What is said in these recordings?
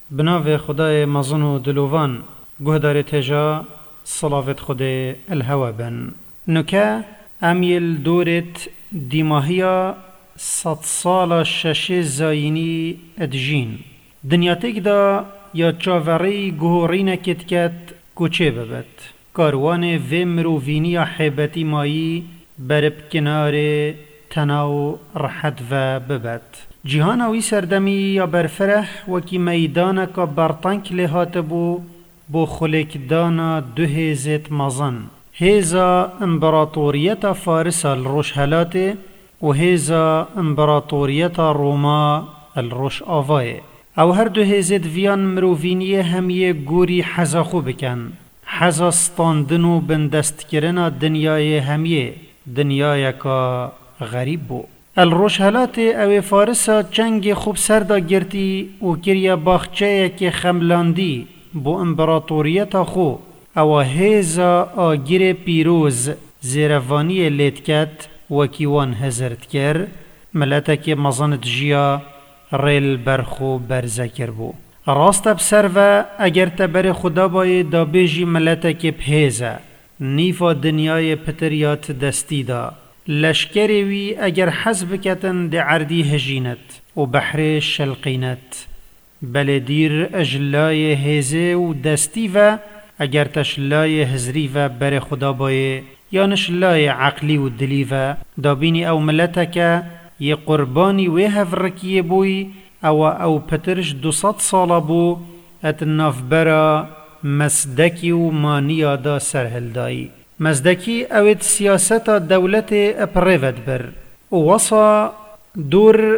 بناو خدای مزن و دلوان گهدار تجا صلاوت خود الهوا بن نکه امیل دورت دیماهیا 100 سال شش زاینی ادجین دنیا تک دا یا چاوری گهورین کت کوچه ببد کاروان و مرووینی حیبتی مایی برب کنار تناو رحت و ببد جهانوی سردمی یا برفرح وکی میدان که برطنک لحات بو خلکدان دو هزت مزن هزا امبراطوریت فارس الروشهلات و هزا امبراطوریت روما الروش آوائه او هر دو هزت ویان مرووینی همیه گوری حزاخو بکن حزا ستاندن و بندست کرن دنیای همیه دنیای که غریب بو الروشهلات او فارسا چنگ خوب سردا گرتی و کریا باخچه که خملاندی بو امبراطوریت خو او هیزا آگیر پیروز زیروانی لیتکت وکیوان هزرد کر ملتا که مزاند جیا ریل برخو برزکر بو راست بسر و اگر تبر خدا باید دا بیجی ملتا که پهیزه نیفا دنیای پتریات دستی دا لشکری وی اگر حزب کتن دی عردی هجینت و بحر شلقینت بلدیر اجلای هزه و دستی و اگر تشلای هزری و بر خدا بایه یا نشلای عقلی و دلی و دابینی او ملتک یه قربانی و هفرکیه بوی او پترش 200 ساله بو اتناف برا مصدکی و مانیا دا سرهل دایی مزدکی اوید سیاست دولت اپریود بر وصا دور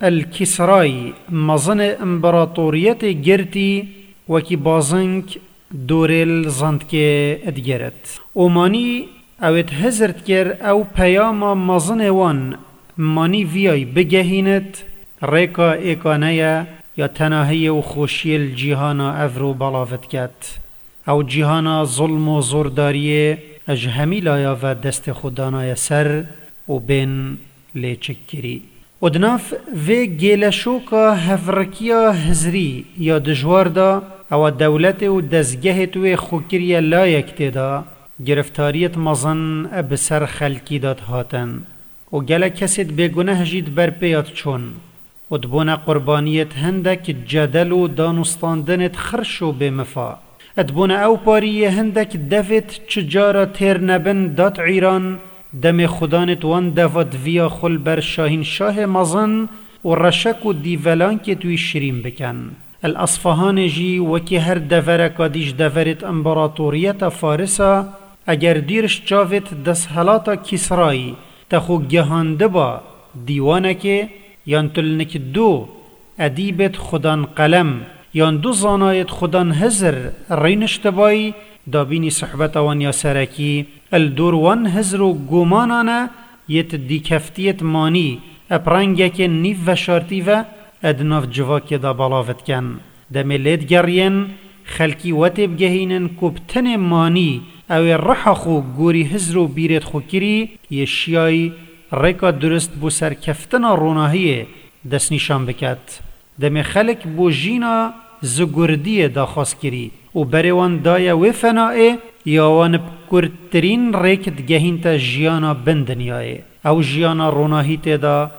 الكسرای مزن امبراطوریت گرتی وکی بازنک دور الزندک ادگرت اومانی اوید هزرد کر او پیاما مزن وان مانی ویای بگهینت ریکا ایکانه یا تناهی و خوشی الجیهانا افرو بلاوت کت او جیهانا ظلم و زورداریه اج همیلایا و دست خودانای سر و بین لیچکری ادناف و گیلشوکا هفرکیا هزری یا دجوار دا او دولت و دزگه توی خوکری لایک تیدا گرفتاریت مزن بسر خلکی داد هاتن و گله کسید بگنه جید بر پیاد چون ادبون قربانیت هندک جدل و دانستاندنت خرشو بمفا ادبون او پاری هندک دفت چجارا تیر نبن دات ایران دم خدانت وان دفت ویا خل بر شاهین شاه مزن و رشک و دیولان که توی شریم بکن الاصفهان جی وکی هر دفرکا دیش دفرت امبراطوریت فارسا اگر دیرش چاوت دسهلاتا کسرایی تخو گهانده با دیوانکه یان تلنک دو ادیبت خدان قلم یان دو زانایت خدان هزر رینشت بای دابینی صحبت وان یا سرکی الدور وان هزر و گمانانا یت دیکفتیت مانی اپرنگک نیف و شارتی و ادناف جواک دا بلاوت کن دمیلیت گرین خلکی وطب گهینن کبتن مانی او رحخو گوری هزر و بیرت خو کری یشیای ریکا درست بو سرکفتنا روناهیه دست نشان بکت دم خلق بو جینا زگردی دا خواست کری و بریوان دایا و فنائه یا وان بکرترین ریکت گهین تا جیانا بندنیای او جیانا روناهی دا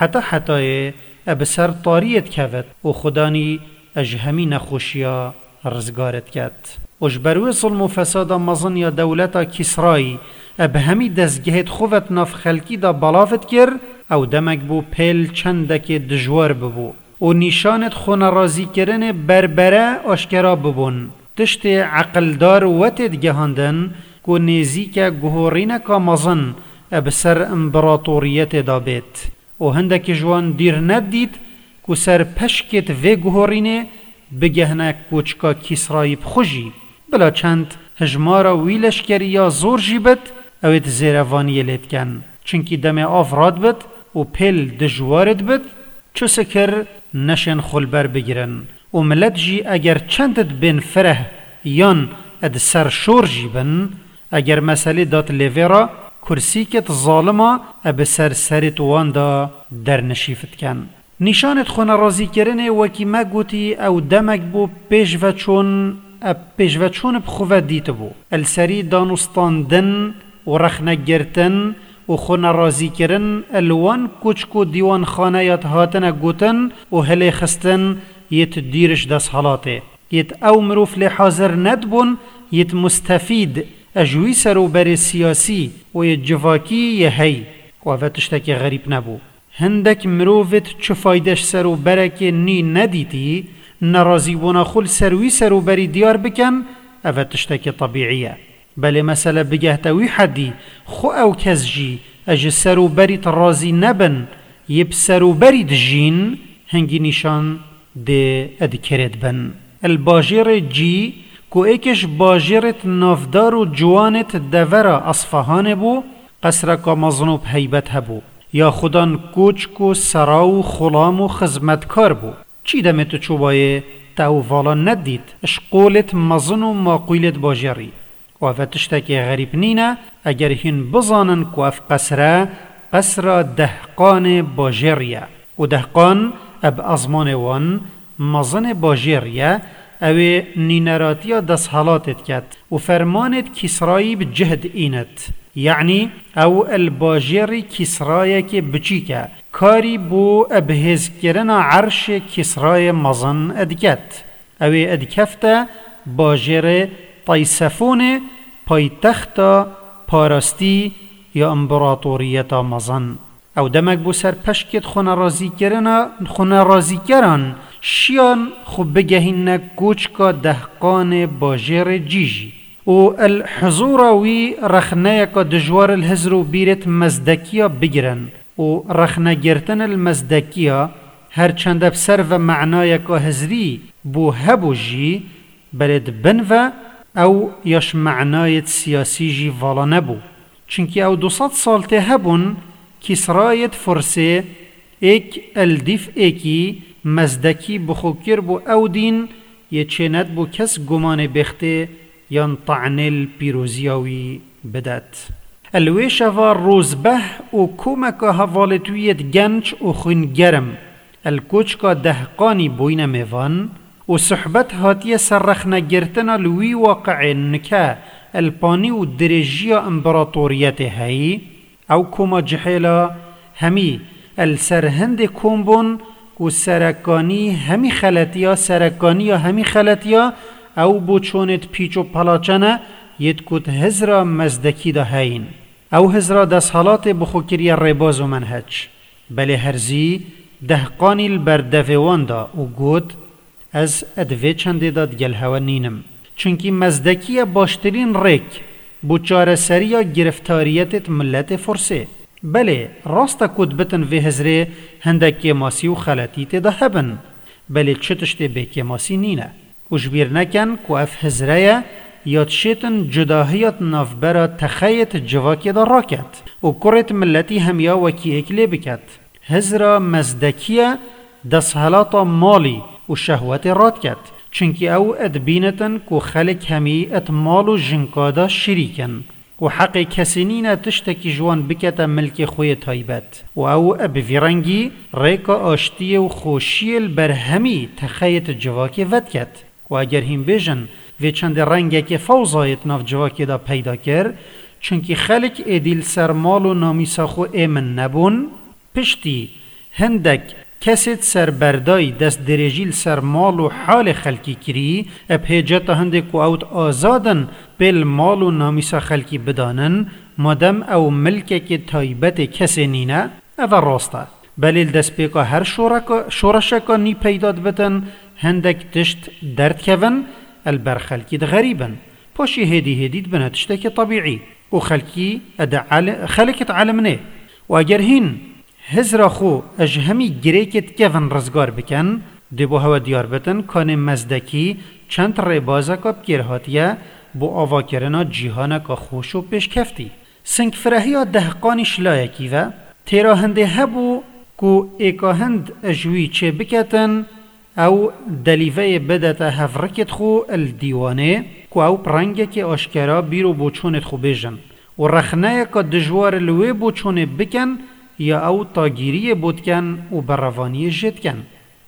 حتی ابسر طاریت کفت و خدانی اجهمی نخوشیا رزگارت کت اجبروی ظلم و فساد مزن یا دولتا کسرایی اب همی دزگهت خوفت ناف خلکی دا بلافت کر او دمک بو پیل چندک دجوار ببو و نیشانت خون رازی کرن بربره آشکرا ببون تشت عقلدار وطد گهاندن کو نیزیک گهورین کا مزن اب سر امبراطوریت دا بیت و هندک جوان دیر ندید کو سر پشکت و گهورینه بگهنه کوچکا کسرایی بخوشی بلا چند هجمارا ویلشکری یا زور جیبت اوید زیروانی لید کن چنکی دم آفراد بد و پیل دجوارد بد چو سکر نشن خلبر بگیرن و ملت جی اگر چندت بین فره یان اد سر شور جیبن اگر مسئله دات لیویرا کرسی کت ظالما اب سر سرت وان دا در نشیفت کن نیشانت خو نرازی کرنه وکی ما گوتی او دمک بو پیش و چون بخواه دیت بو السری دانستاندن و رخنگرتن و خو نرازی کرن الوان کچکو دیوان خانه یاد هاتن گوتن و هلی خستن یت دیرش دست حالاته یت او مروف لحاضر ندبون یت مستفید اجوی سرو بر سیاسی و یت جواکی یه هی و افتشتک غریب نبو هندک مروفت چه فایدش سرو برک نی ندیتی نرازی بونا خل سروی سرو بری دیار بکن افتشتک طبیعیه بله مثلا بگهتوی حدی خو او کس جی اج سرو بری ترازی نبن یب سرو بری دجین هنگی نشان ده ادکرد بن الباجر جی کو ایکش باجرت نافدار و جوانت دورا اصفهان بو قصرکا مظنوب حیبت هبو یا خودان کوچ کو سراو خلام و خزمتکار بو چی دمتو چوبایه تاو والا ندید اشقولت مظن و ماقویلت باجری و افتشتکی غریب نینه اگر هین بزانن که اف قصر دهقان باجریه و دهقان اب ازمان وان مظن باجریه او نینراتیا دست حالاتت کد و فرمانت کسرایی بجهد اینت یعنی او الباجری کسرایی که بچی که کاری بو ابهز کرنا عرش کسرای مظن ادکت او ادکفت باجر طیسفون پایتخت پارستی یا امپراتوریت مظن او دمک بو سر پشکت خونه رازی کرن شیان خوب بگهین کوچکا دهقان باجر جیجی و الحضوروی رخنه که دجوار الهزرو بیرت مزدکیا بگیرن و رخنه گرتن المزدکیا هر چند بسر و معنای که هزری بو هبو جی بلد بنو او یاش معنایت سیاسی جی والا نبو چونکه او 200 سال ته هبون کسرایت فرسه ایک الدیف ایکی مزدکی بخوکر بو او دین یه چند بو کس گمان بخته یان طعنل پیروزیاوی بدت الویش و روزبه و کومکا حوالتویت گنج و خونگرم الکوچکا دهقانی بوین میوان و صحبت هاتیه سرخنه گرتنا لوی واقع نکه الپانی و درجیا امپراتوریت هایی او کوما جحیلا همی السرهند کومبون و سرکانی همی خلطیا او بوچونت پیچ و پلاچنه ید کت هزرا مزدکی ده هین او هزرا دست حالات بخوکری رباز و منهج بله هرزی دهقانی البردفوان دا و گود از ادوه چنده داد گل هوا نینم چونکی مزدکی باشترین ریک بوچار سریا گرفتاریتت ملت فرسه بله راستا کد بتن وی هزره هندک ماسی و خلطیت ده هبن بله چتشت بکی ماسی نینه وجبیر نکن که اف هزره یاد شیطن جداهیت نافبرا تخیت جواکی دا راکت و کرت ملتی همیا وکی اکلی بکت هزره مزدکیه دست مالی و شهوت راد کت چونکه او ادبینتن که خلق همی ات مال و جنکادا شریکن و حق کسینین تشتکی جوان بکت ملک خوی تایبت و او ابویرنگی ریکا آشتی و خوشیل بر همی تخیت جواکی ود کت و اگر هم بیجن و چند رنگه که فوضایت ناف جواکی دا پیدا کر چونکه خلق ایدیل سر مال و نامیسا خو ایمن نبون پشتی هندک کسید سر بردای دست درجیل سر مال و حال خلقی کری اپیجت هندک و اوت آزادن بل مال و نامیسا خلقی بدانن مادم او ملکه که تایبت کسی نینه او راسته بلیل دست بیکا هر شورشکا نی پیداد بتن هندک تشت درد کون البر خلقی ده غریبن پاشی هدید بنا تشتک طبیعی و خلقت علم نه و اگر هین هزرا خو اج همی گریکت کون رزگار بکن دبو هوا دیار بتن کان مزدکی چند ربازه که بگیرهاتیه بو آوا کرنا جیهانه که خوش و پیش کفتی سنگ فرهی ها دهقانش لایکی و تیرا هنده هبو که ایکا هند اجوی چه بکتن او دلیوه بدت هفرکت خو الدیوانه که او پرنگه که آشکرا بیرو بوچونت خو بیجن و رخنه که دجوار لوی بوچونه بکن یا او تاگیری بود کن و بروانی جد کن.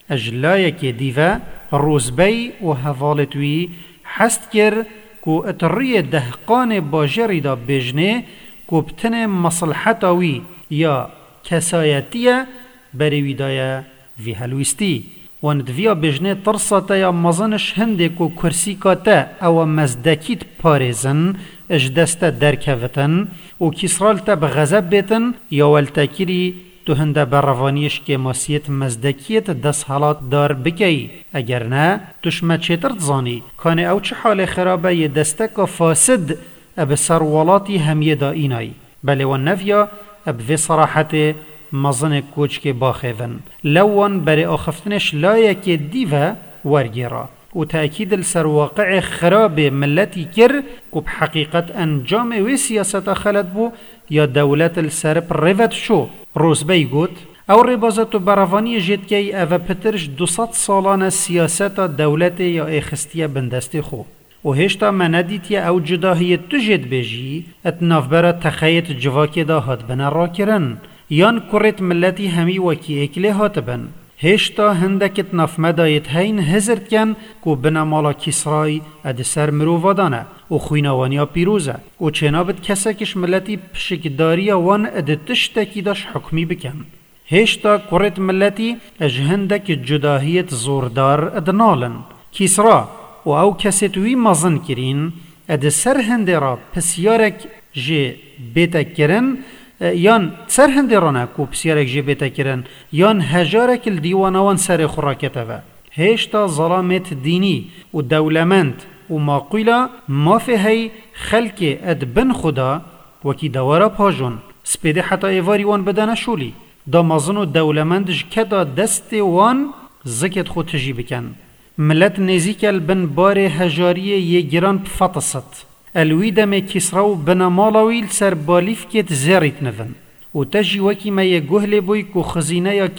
اجلای که دیوه روزبی و حوالتوی حست کر که اتری دهقان باجری دا بجنه که بتن مصلحتاوی یا کسایتیه بروی دایه وی هلویستی. وندویا بجنه ترساته یا مزنش هنده که کرسی کاته او مزدکیت پارزن اج دست درکوتن و کسرال تا بغضب بیتن یا والتاکیری تو هنده بروانیش که ماسیت مزدکیت دست حالات دار بکی. اگر نه توشمه چیتر تزانی کانه او چه حال خرابه یه دسته که فاسد اب سروالاتی همیه دا اینای بله و نفیا اب في صراحت مزن کوچ که باخیون لون بری آخفتنش لایک دیوه ورگیرا و تأکید السر واقع خراب ملتی کر که بحقیقت انجام وی سیاست خلد بو یا دولت السر پریوت شو. روزبی گوت او ربازت و براوانی جد که او پترش 200 سالان سیاست دولت یا اخستیه بندست خو و هشتا مندیت یا او جداهیت تو جد بجی اتنافبرا تخیت جواکی دا هاد بنا را کرن یان کرت ملتی همی وکی اکلی هات بن. هشتا هندکت نفمدایت هین هزرد کن که بنا مالا کسرای اد سر مروفادانه و خوینوانیا پیروزه و چنابت کسکش ملتی پشکداری وان اد تشتکی داش حکمی بکن. هشتا کرت ملتی اج هندک جداهیت زوردار اد نالن کسرا و او کسیتوی مزن کرین اد سر هنده را پسیارک جه بیتا کرن یان سر هنده رانه کو پسیارک جه بیتا کرن یان هجارک الدیوانوان سر خوراکته و هشتا ظلامت دینی و دولمند و ماقولا مافهی خلق اد بن خدا وکی دوارا پاجون سپیده حتی ایواری وان بدن شولی دا مزن و دولمندش کدا دست وان زکت خود تجی بکن. ملت نزیک البن بار هجاریه یه گران بفطست الوی دم کسراو بنا مالاویل سر بالیف کت زیریت نفن و تجی وکی ما یه گهل بوی که خزینه یا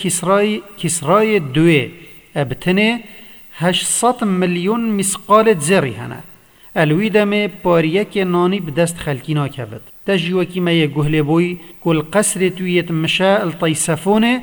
کسرای دوی ابتنه 800 میلیون مسقالت زیری هنه الوی دم باریه که نانی بدست خلکینا کبد تجی وکی ما یه گهل بوی که القصر تویت مشا الطیسفونه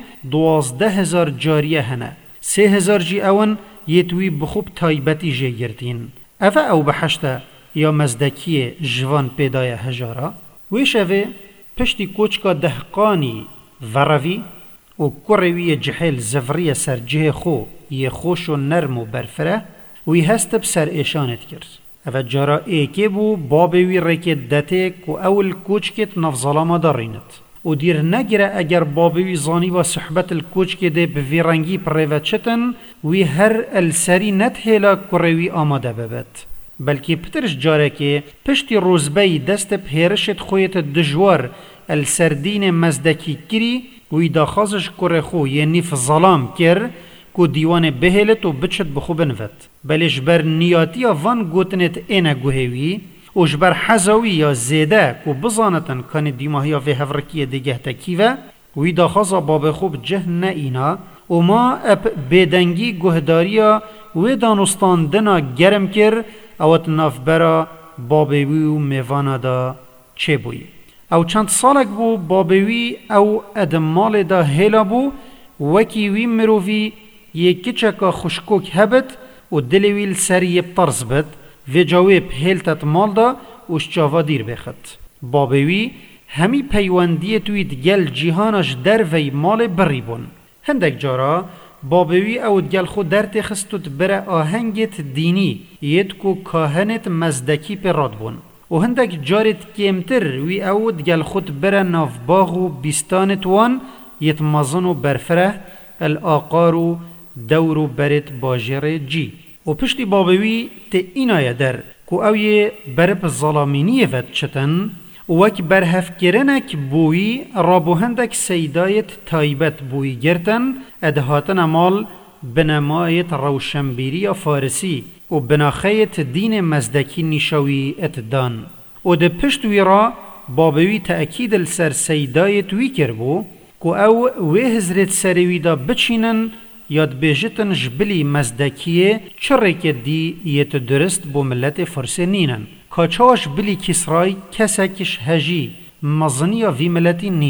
12,000 جاریه هنه 3,000 جی اون یتوی بخوب تایبتی جه گرتین افا او بحشتا یا مزدکی جوان پیدای هجارا ویشوه پشتی کوچکا دهقانی وروی و کروی جحیل زفری سر جه خو یه خوش و نرم و برفره وی هست بسر ایشانت کرد افا جارا ایکی بو بابوی رکت دته که اول کوچکت نفظالما دارینت و دیر نگره اگر بابوی زانی و صحبت الکوچ که ده بویرنگی پریوت چتن وی هر السری نتهیلا کروی آماده ببد بلکه پترش جاره که پشتی روزبی دست پیرشت خویت دجوار السردین مزدکی کری وی داخازش کره خو یه نیف ظلام کر که دیوان بهلت و بچت بخو بنفت بلش بر نیاتی وان گوتنت اینه گوهوی و جبر حزوی یا زیده که بزانتن کان دیماهی و هفرکی دیگه تکیوه وی داخازا باب خوب جه نه اینا و ما اب بیدنگی گهداریا وی دانستاندنا گرم کر اوت نافبرا بابوی و میوانا دا چه بوی او چند سالک بو بابوی او ادمال دا هیلا بو وکی وی مروفی یکی چکا خوشکوک هبت و دلویل سری بطرز بد و جاوی پهلتت مال دا وشجاوا دیر بخد بابوی همی پیوندی توید گل جیهانش در وی مال بری بون هندک جارا بابوی او دگل خود در تخستوت بره آهنگت دینی ید کو کاهنت مزدکی پر راد بون و هندک جارت کمتر وی او دگل خود بره نافباغ و بیستانت وان ید مزن و برفره الاقار و دور و برت باجر جی و پشتی بابوی ته اینای در کو اوی برپ ظلامینی ود چتن وک برهف کرنک بوی رابو هندک سیدایت تایبت بوی گرتن ادهاتن مال بنمایت روشنبیری فارسی و بناخیت دین مزدکی نشوی اتدان و ده پشت وی را بابوی تأکید السر سیدایت وی کربو کو او وی هزرت سروی دا بچینن یاد بیجتن جبلی مزدکیه چرک دی یت درست بو ملت فرسی نینن کاچاش بلی کسرای کسکش هجی مزنیا وی ملتی نینه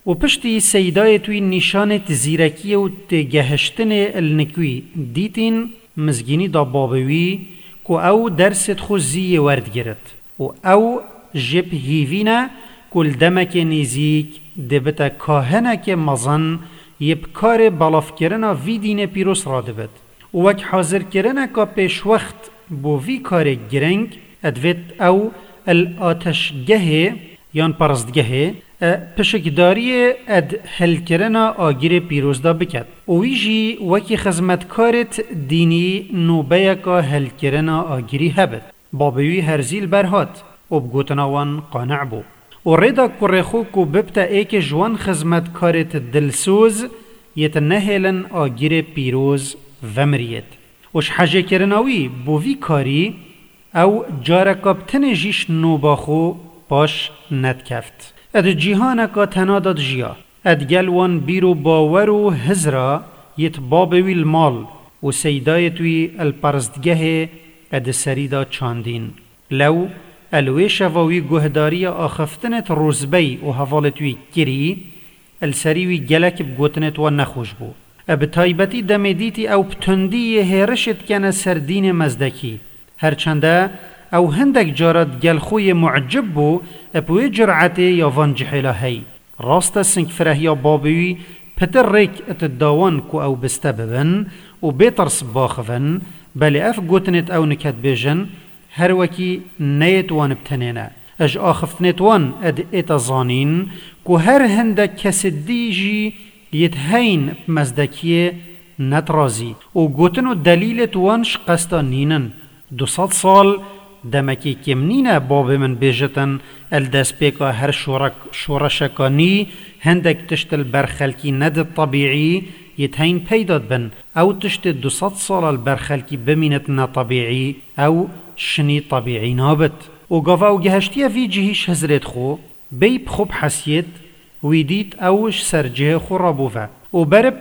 و پشتی سیدای توی نشانت زیرکی و تگهشتن النکوی دیتین مزگینی دا بابوی که او درست خوزی ورد گرد و او جب هیوینا کل دمک نیزیک دبتا کاهنه که مزن یب کار بلاف کرنا وی دین پیروس را دبد و وک حاضر کرنا که پیش وقت بو وی کار گرنگ ادوید او الاتشگه یان پرستگه پشکداری اد هل کرنا آگیر پیروز دا بکد اویجی وکی خزمتکارت دینی نوبه که هل کرنا آگیری هبد بابوی هرزیل برهات و بگوتناوان قانع بو و ریدا کرخو کو ببتا ایک جوان خزمتکارت دلسوز یتنهلن آگیر پیروز ومریت وش حاجه کرناوی بووی کاری او جارکا بتنجیش نوباخو باش ندکفت اد جیهانکا تناداد جیا اد گلوان بیرو باورو هزرا یت بابوی المال و سیدایتوی الپرستگه اد سریدا چاندین لو الویش ووی گهداری آخفتنت روزبی و حوالتوی کری السریوی گلک بگوتنت و نخوش بو اب تایبتی دمیدیتی او پتندی هرشت کنه سردین مزدکی هرچنده او هندک جارد گلخوی معجب بو اپوی جرعتی یا وانجحیلا هی راست سنگ فرهیا بابوی پتر ریک اتداوان کو او بستببن و بیترس باخفن بلی اف گوتنت او نکت بیجن هر وکی نیت وان بتنینه اج آخفتنت وان اد اتزانین کو هر هندک کس دیجی یتهین مزدکیه نترازی و گوتنو دلیلت وانش قستا نینن 200 سال دمکی کم نینه باب من بیجتن الدست بیکا هر شورشکانی هندک تشتل برخلکی ند طبیعی یتهین پیداد بن او تشت 200 سال البرخلکی بمینت نطبیعی او شنی طبیعی نابت و گاوا و گهشتیه وی جهیش هزرت خو بیب خوب حسیت ویدیت اوش سرجه خو رابوه و برب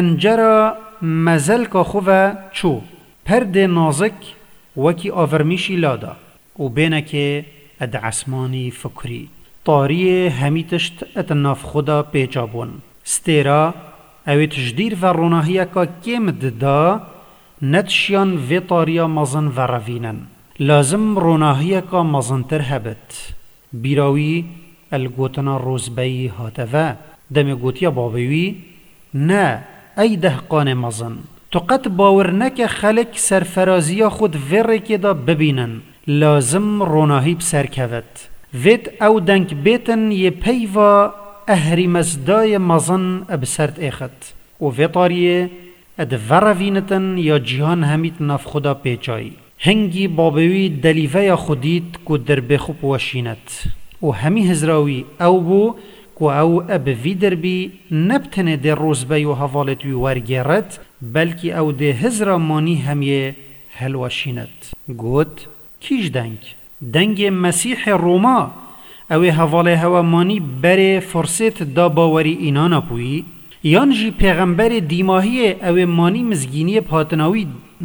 پنجره مزل که خوه چو پرد نازک وکی آورمیشی لادا و بینه که اد عسمانی فکری طاری همیتشت اتناف خدا پیجابون ستیرا اوی تجدیر و روناهیه که کم دا نتشیان وی طاریا مزن و روینن لازم روناهیه که مزنتر هبت بیراوی الگوتنا روزبی هاتفا دم گوتیا بابوی نه ای دهقان مزن تو قد باور نکه خلق سرفرازیا خود ورکی دا ببینن لازم روناهی بسر کود وید او دنک بیتن یه پیوا اهری مزدای مزن بسرد ایخت و ویطاریه اد وروینتن یا جیهان همیت ناف خدا پیچایی هنگی بابوی دلیوه خودیت که در بخوب وشینت و همی هزراوی او بو که او اب وی دربی نبتنه در روزبی و حوالتوی ورگرد بلکه او ده هزرا مانی همیه هلوشینت گوت کیش دنگ مسیح روما او حواله هوا مانی بره فرصت دا باوری اینانا پوی یانجی پیغمبر دیماهی او مانی مزگینی پاتناوی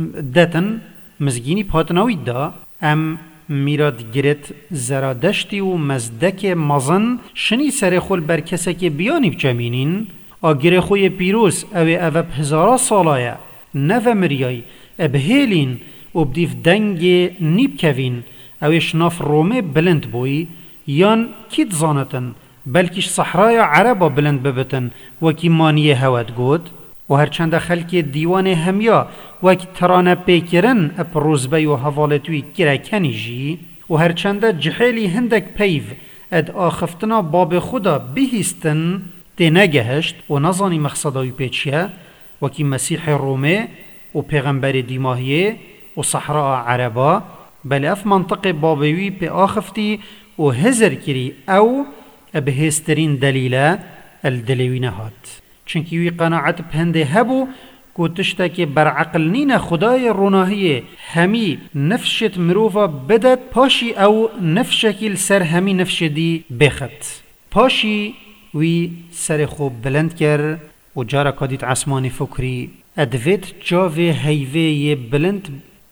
دتن مزگینی پاتناوی دا ام میراد گرت زرادشتی و مزدک مزن شنی سر خول بر کسی که بیانی بچمینین آگره خوی پیروز او هزارا سالایه نو مریای ابهیلین و بدیف دنگ نیب کوین اوش ناف رومه بلند بوی یان کیت زانتن بلکیش صحرای عربا بلند ببتن وکی مانیه هود گود و هرچند خلک دیوان همیا وکی ترانه پیکرن اپ روزبی و حوالتوی کرکنی جی و هرچند جحیلی هندک پیو اد آخفتنا باب خدا بهیستن تی نگهشت و نظانی مقصداوی پیچیه وکی مسیح رومه و پیغمبر دیماهیه و صحرا عربا بل اف منطق بابوی پی آخفتی و هزر کری او بهسترین دلیله الدلیوی نهات چونکی وی قناعت پنده هبو که تشتاکی برعقل نین خدای روناهیه همی نفشت مروفا بدد پاشی او نفشکیل سر همی نفش دی بخت پاشی وی سر خوب بلند کر و جارا کادیت عسمانی فکری ادویت جاوه هیوه یه بلند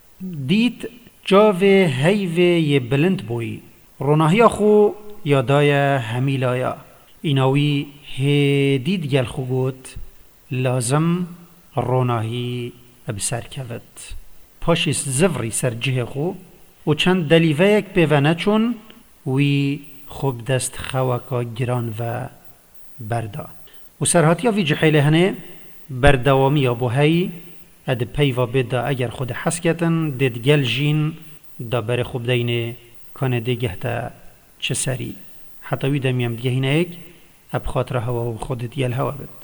دیت جاوه هیوه یه بلند بوی روناهی خو یادای همیلایا ایناوی هدید گل خوگوت لازم روناهی بسر کفت پاشیست زفری سر جه خو و چند دلیوهیک پیوانه چون وی خوب دست خواکا گران و بردا و سرهاتیا وی جحیله هنه بردوامی ابو هی اد پیوا بدا اگر خود حسکتن دید گل جین دا بر خوب دینه کانه دیگه تا چه سری حتی وی دمیم دیگه هنه ایک اب خاطر هوا و خودت یل هوا بد